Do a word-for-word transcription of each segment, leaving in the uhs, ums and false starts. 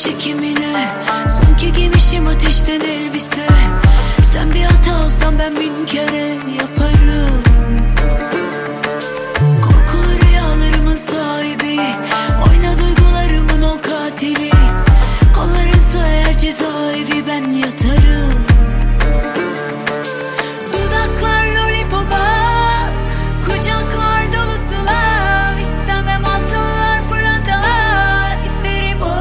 çekimine, sanki giymişim ateşten elbise. Sen bir hata alsan ben bin kere yaparım. Korkulu rüyalarımın sahibi, oyna duygularımın ol katili. Kollarınsa eğer cezaevi ben yatarım. Dudaklar lollipopa, kucaklar dolusu lav. İstemem altınlar pırlantalar, isterim o.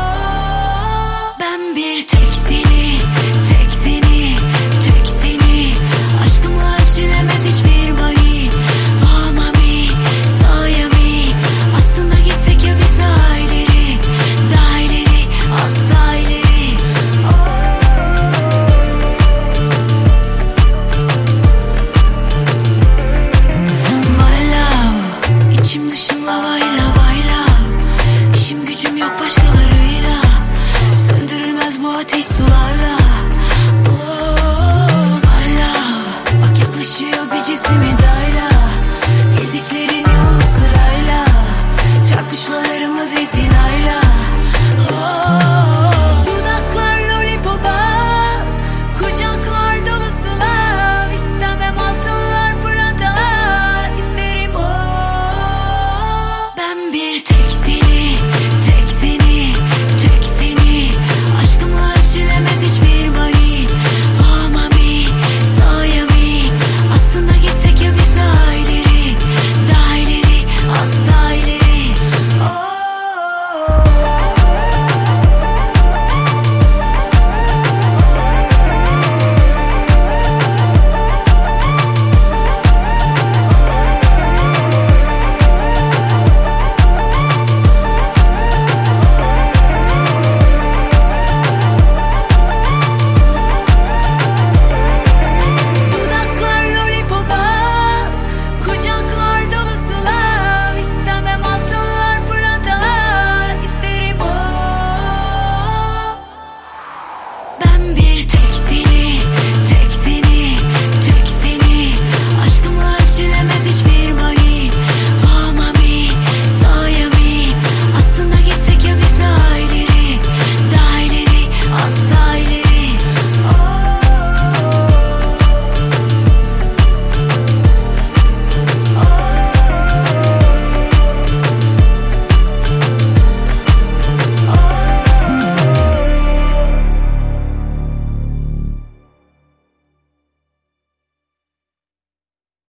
Ben bir tek seni, tek seni, tek seni. Aşkımla ölçülemez hiçbir mani. Oh mami, sayami. Aslında gitsek ya biz daha ileri, daha ileri, az daha ileri. Oh. My love, içim dışım lavayla bayla. İşim gücüm yok başkalarıyla, söndürülmez bu ateş sularla. Oh my love, bak yaklaşıyor bir cismin